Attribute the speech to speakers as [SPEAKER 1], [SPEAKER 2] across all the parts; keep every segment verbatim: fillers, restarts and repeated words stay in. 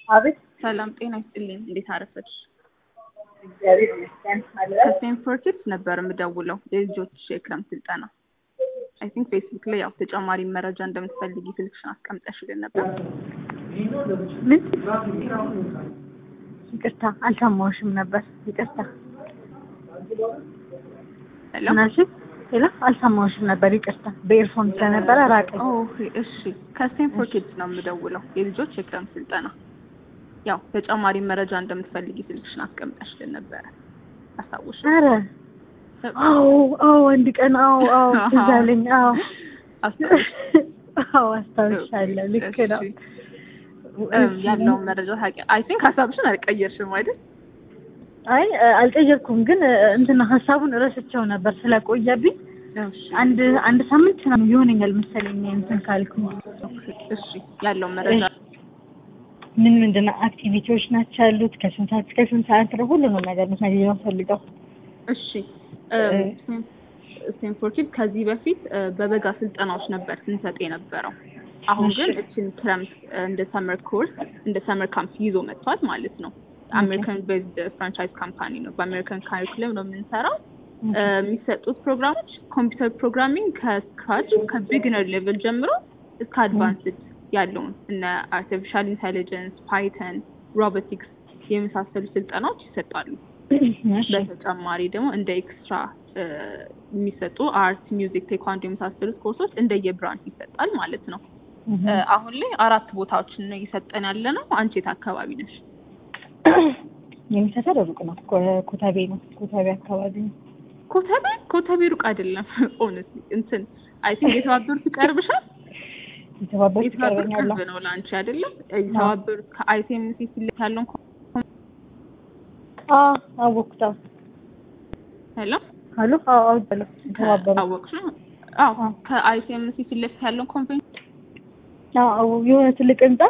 [SPEAKER 1] አቤት
[SPEAKER 2] ሰላም ጤና ይስጥልኝ። እንዴት አረፈድሽ?
[SPEAKER 1] እግዚአብሔር ይመስገን አለ።
[SPEAKER 2] ከስቴንፎርድ ኪድስ ነበር የምደውለው የልጆች የክረምት ስልጠና። አይ ቲንክ ፌስቡክ ላይ ያው ተጨማሪ መረጃ እንደምትፈልጊ ስልክሽን አስቀምጠሽልን ነበር።
[SPEAKER 1] ምን? ይቅርታ አልሰማሁሽም ነበር። ይቅርታ
[SPEAKER 2] ሄሎ
[SPEAKER 1] ናሽ? ሄሎ አልሰማሁሽም ነበር። ይቅርታ በኤርፎን ስለነበረ ራቀኝ።
[SPEAKER 2] ኦኬ እሺ። ከስቴንፎርድ ኪድስ ነው የምደውለው የልጆች የክረምት ስልጠና። ያው ተጨማሪ መረጃ እንደምትፈልጊ ስልክሽን አስቀምጠሽልን ነበር። አስታውሽ?
[SPEAKER 1] አረ አዎ አዎ አንድ ቀን አዎ አዎ ትዝ አለኝ። አዎ
[SPEAKER 2] አስታውሽ?
[SPEAKER 1] አዎ አስታውሻለሁ። ልክ ነው።
[SPEAKER 2] ያለውን መረጃ ታውቂ? አይ ቲንክ ሀሳብሽን አልቀየርሽም አይደል?
[SPEAKER 1] አይ አልቀየርኩም፣ ግን እንትን ሀሳቡን ረስቸው ነበር ስለቆየብኝ። አንድ አንድ ሳምንት ነው ይሆነኛል መሰለኝ እንትን ካልኩኝ።
[SPEAKER 2] እሺ ያለውን መረጃ
[SPEAKER 1] ምን ምንድን ነው አክቲቪቲዎች ናቸው ያሉት? ከስንት ሰዓት እስከ ስንት ሰዓት ነው? ሁሉንም ነገር መስማት ነው ፈልገው።
[SPEAKER 2] እሺ ስቴንፎርድ ኪድስ ከዚህ በፊት በበጋ ስልጠናዎች ነበር ስንሰጥ የነበረው። አሁን ግን እቺን ክረምት እንደ ሰመር ኮርስ እንደ ሰመር ካምፕ ይዞ መጥቷል ማለት ነው። አሜሪካን ቤዝድ ፍራንቻይዝ ካምፓኒ ነው። በአሜሪካን ካሪኩለም ነው የምንሰራው። የሚሰጡት ፕሮግራሞች ኮምፒውተር ፕሮግራሚንግ ከስክራች ከቢግነር ሌቭል ጀምሮ እስከ አድቫንስድ ያለውን እነ አርቲፊሻል ኢንተለጀንስ፣ ፓይተን፣ ሮቦቲክስ የመሳሰሉ ስልጠናዎች ይሰጣሉ። በተጨማሪ ደግሞ እንደ ኤክስትራ የሚሰጡ አርት፣ ሚውዚክ፣ ቴኳንዶ የመሳሰሉት ኮርሶች እንደየብራንች ይሰጣል ማለት ነው። አሁን ላይ አራት ቦታዎችን ነው እየሰጠን ያለ ነው። አንቺ የት አካባቢ ነሽ?
[SPEAKER 1] የሚሰጠው ሩቅ ነው። ኮተቤ ነው። ኮተቤ አካባቢ ነው።
[SPEAKER 2] ኮተቤ ኮተቤ ሩቅ አይደለም። ኦነስትሊ እንትን አይ ቲንክ የተባበሩት ይቀርብሻል።
[SPEAKER 1] የተባበሩት ይቀርበኛል
[SPEAKER 2] ነው ለአንቺ አይደለም? የተባበሩት ከአይቲኤምሲ ፊት ለፊት ያለውን
[SPEAKER 1] አዎ አወቅኩት።
[SPEAKER 2] ሄሎ
[SPEAKER 1] ሄሎ አዎ አውቃለሁ። የተባበሩት
[SPEAKER 2] አወቅሽ? አዎ ከአይቲኤምሲ ፊት ለፊት ያለውን ኮንቬንሽን
[SPEAKER 1] አዎ የሆነ ትልቅ ህንጻ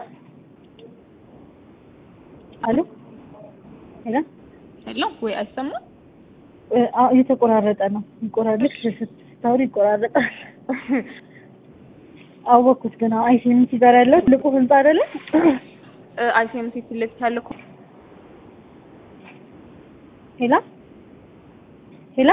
[SPEAKER 1] አሎ ሄሎ
[SPEAKER 2] ሄሎ ወይ አይሰማም?
[SPEAKER 1] አዎ እየተቆራረጠ ነው። ይቆራረጥ ስታወሪ ይቆራረጣል። አወቅኩት። ግን አይሲኤምሲ ጋር ያለው ትልቁ ህንጻ አይደለ?
[SPEAKER 2] አይሲኤምሲ ፊት ለፊት ያለው
[SPEAKER 1] ሄሎ ሄሎ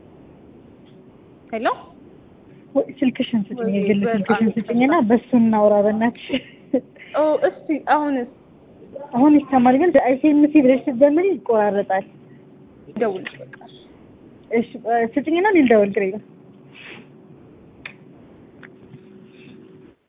[SPEAKER 2] ሄሎ
[SPEAKER 1] ስልክሽን ስጭኝ፣ የግል ስልክሽን ስጭኝና በሱ እናውራ በእናትሽ።
[SPEAKER 2] ኦ እስቲ አሁንስ
[SPEAKER 1] አሁን ይሰማል፣ ግን አይሲኤምሲ ብለሽ ስትጀምሪ ይቆራረጣል።
[SPEAKER 2] ደውልሽ በቃ።
[SPEAKER 1] እሺ ስጭኝና ልደውል ግሬ